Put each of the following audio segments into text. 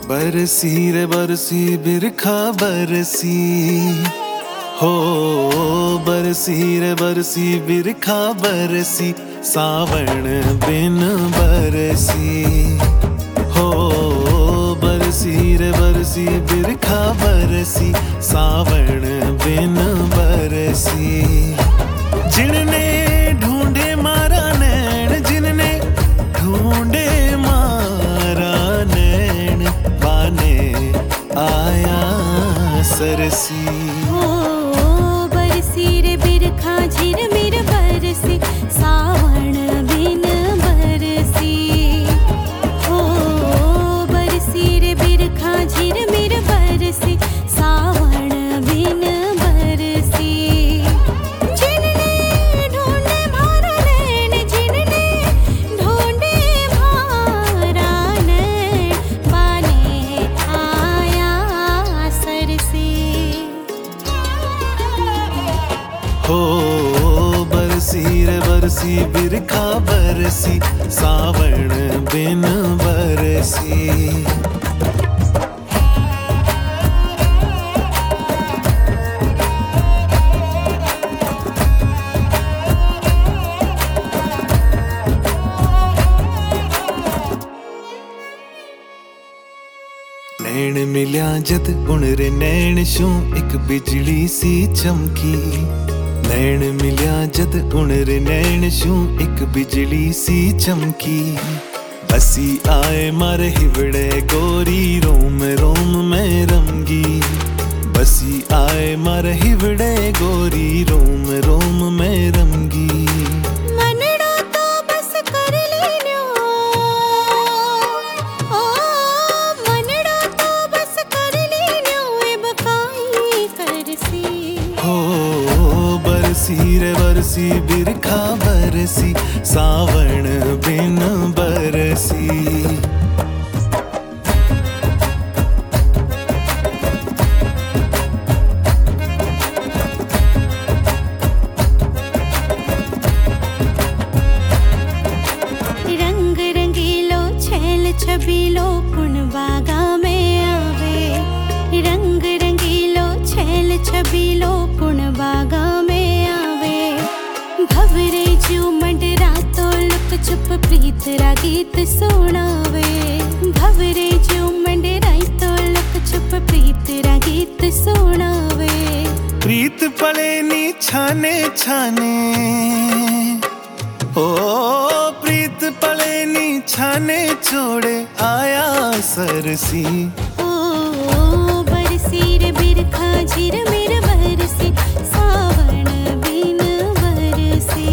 बरसी रे बरसी बिरखा बरसी हो, बरसी रे बरसी बिरखा बरसी, सावण बिन बरसी हो। बरसी रे बरसी बिरखा बरसी, सावण बिन बरसी। जिनने ढूंढे मारा नैन, जिनने ढूंढे मारा नैन, बाने आया सरसी हो। बरसी रे बिरखा झिरमिर बरसी, सावण बिन बरसी हो। बरसी रे बिरखा झिरमिर बरसी, सावण बिन बरसी। जिनने ढूंढे मारा नैन, जिनने ढूंढे मारा नैन, बाने आया सरसी हो। बरसी रे बरसी बिरखा बरसी, सावण बिन बरसी। नैन मिलिया जद हुण रे नैन शू एक बिजली सी चमकी। नैन मिलिया जद हुण रे नैन शू एक बिजली सी चमकी। बसी आए मारे हिवड़े गोरी, रोम रोम में रंगी। बसी आए मारे हिवड़े गोरी, रोम रोम में रंगी। मनड़ा तो बस कर लेन्यो, ओ मनड़ा तो बस कर लेन्यो, अब काई करसी हो। बरसी रे बरसी बिरखा बरसी, सावण बिन बरसी। रंग रंगीलो छैल छबीलो कुण बागा में आवे। रंग रंगीलो छैल छबीलो कुण बागा में आवे। भवरे जो मंडरा तो लुक छुप प्रीत रा गीत सुनावे। भवरे जो मंडरा तो लुक छुप प्रीत रा गीत सुनावे। प्रीत पले नी छाने छाने, ओ प्रीत पले नी छाने, छोड़े आया सरसी। ओ बरसी रे बिरखा झिरमिर बरसी, सावण बिन बरसी।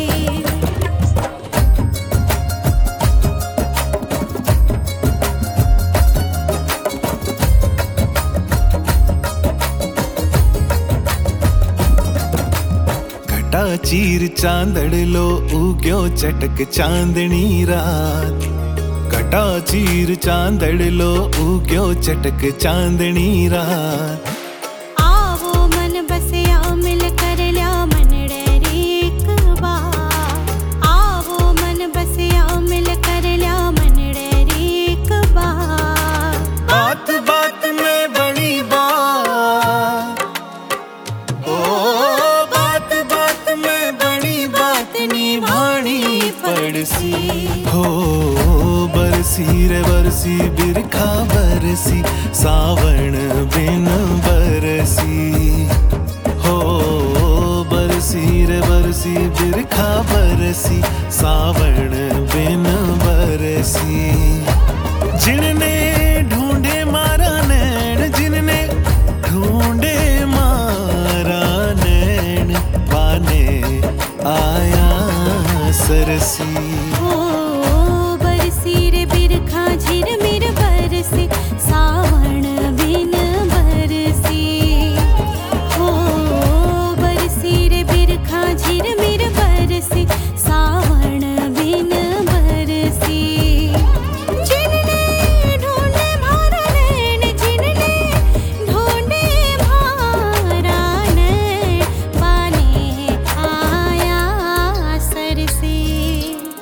घटा चीर चांदड़ लो उग्यो चटक चांदनी रात। घटा चीर चांदड़ लो उग्यो चटक चांदनी रात। आवो मन बसया मिल कर लिया मनड़े रे एक बार। आवो मन बसया मिल कर लिया मनड़े रे एक बार। बात बात में बड़ी बात, ओ बात बात में बड़ी बात निभानी पड़सी हो। बरसी रे बरसी बिरखा बरसी, सावण बिन बरसी हो। बरसी रे बरसी बिरखा बरसी, सावण बिन बरसी। जिनने ढूंढे मारा नैन, जिनने ढूंढे मारा नैन, बाने आया सरसी हो। बरसी रे बिरखा झिरमिर बरसी, सावण बिन बरसी हो। बरसी रे बिरखा झिरमिर बरसी, सावण बिन बरसी। जिनने ढूंढे मारा नैन, जिनने ढूंढे मारा नैन, बाने आया सरसी।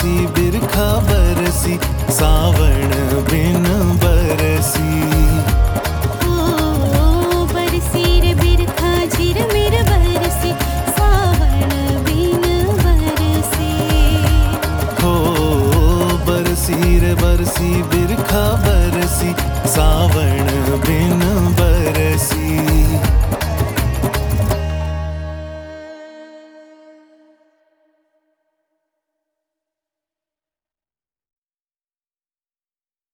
बरसी बिरखा बरसी सावण बिन बरसी। बरसी रे बिरखा झिरमिर बरसी सावण बिन बरसी। हो बरसी रे बरसी बिरखा बरसी सावण बिन